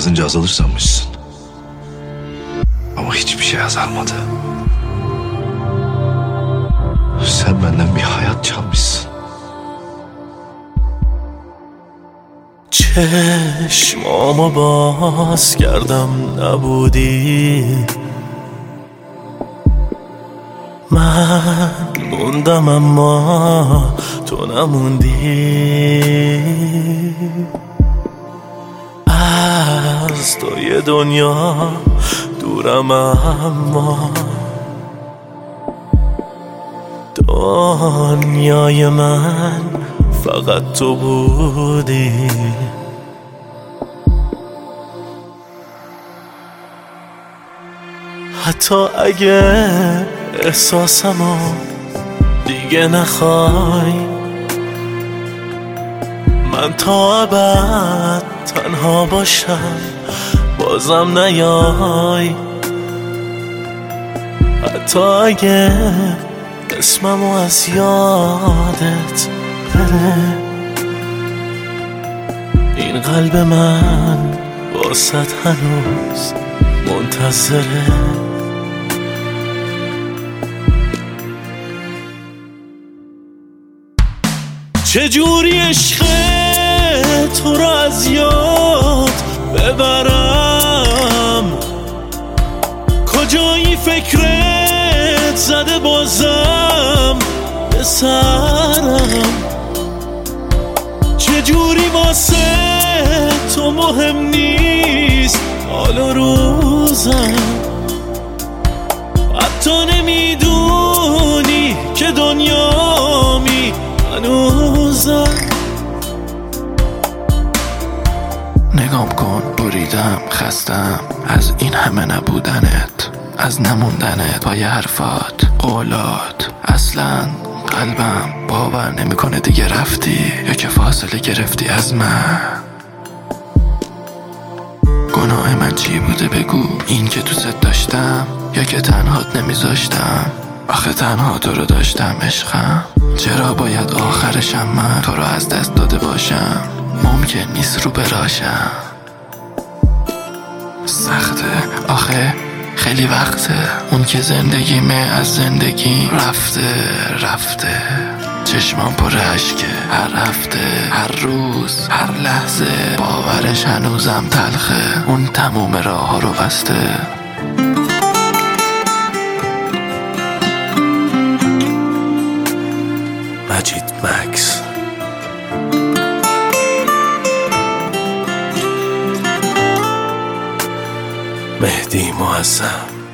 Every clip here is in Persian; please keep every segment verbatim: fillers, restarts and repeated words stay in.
yazınca azalır sanmışsın. Ama hiçbir şey azalmadı. Sen benden bir hayat çalmışsın. چشمامو باز کردم نبودی، من موندم اما تو نموندی. از توی دنیا دورم اما دنیای من فقط تو بودی. حتی اگه احساسمو دیگه نخوای، من تا ابد تنها باشم بازم نیای. حتی اگه اسممو از یادت بره، این قلب من واسط هنوز منتظره. چجوری عشق تو رو از یاد ببرم، کجایی فکرت زده بازم به سرم. چجوری واسه تو مهم نیست حال و روزم، حتی نمیدونی که دنیامی هنوزم. نگام کن بریدم خستم از این همه نبودنت، از نموندنت پای حرفات قولات. اصلا قلبم باور نمیکنه دیگه رفتی یا که فاصله گرفتی از من. گناه من چی بوده بگو، این که دوست داشتم یا که تنهات نمیذاشتم؟ آخه تنها تو رو داشتم عشقم، چرا باید آخرشم من تو رو از دست داده باشم؟ ممکن نیست رو براشم، سخته آخه خیلی وقته. اون که زندگیمه از زندگی رفته رفته. چشمام پر اشکه هر هفته هر روز هر لحظه، باورش هنوزم تلخه. اون تموم راه ها رو بسته. مجید مکس. مهدی معظم.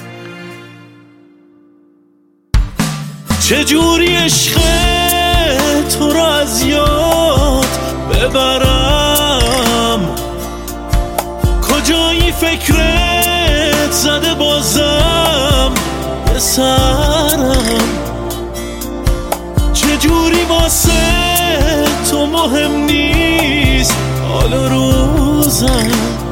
چجوری عشق تو رو از یاد ببرم، کجایی فکرت زده بازم به سرم. چجوری واسه تو مهم نیست حال و روزم،